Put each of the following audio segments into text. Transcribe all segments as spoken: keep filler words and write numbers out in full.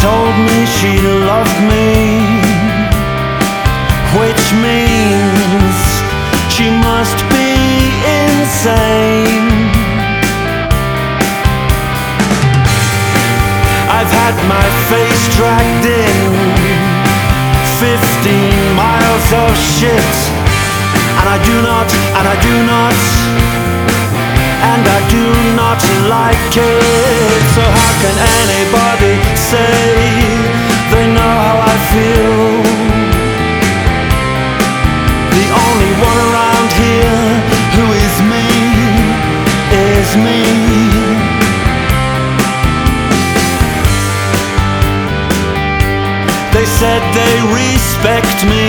told me she loved me, which means she must be insane. I've had my face dragged in fifteen miles of shit, and I do not, and I do not, and I do not like it. So how can anybody say they know how I feel? The only one around here who is me is me. They said they respect me,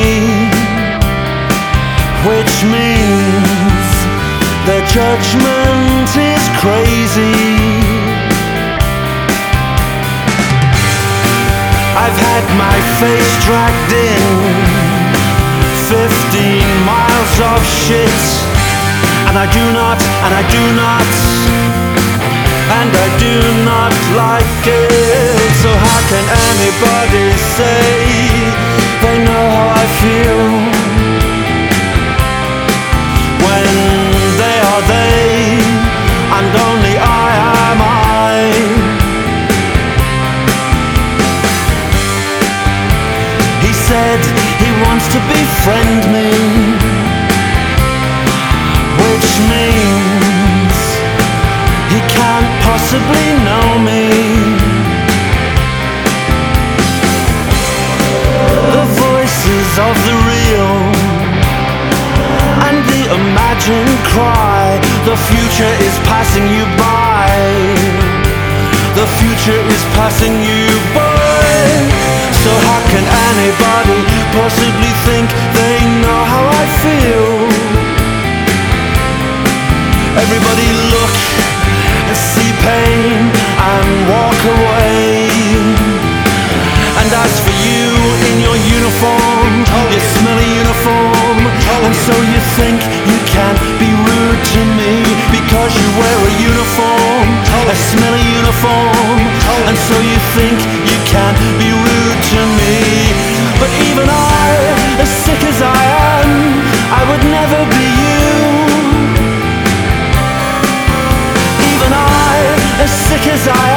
which means their judgment is crazy. I've had my face dragged in fifteen miles of shit, and I do not, and I do not, and I do not like it. So how can anybody say they know how I feel when they are they and only I am I? He said he wants to befriend me, which means he can't possibly know me. The voices of the real and the imagined cry, the future is passing you by. The future is passing you by. So how can anybody possibly think they know how I feel? Everybody look and see pain and walk away. And as for you in your uniform, your smelly uniform, and so you think you can't be rude to me because you wear a uniform, a smelly uniform, and so you think you can't be rude to me. But even I, as sick as I am, I would never be you. Even I, as sick as I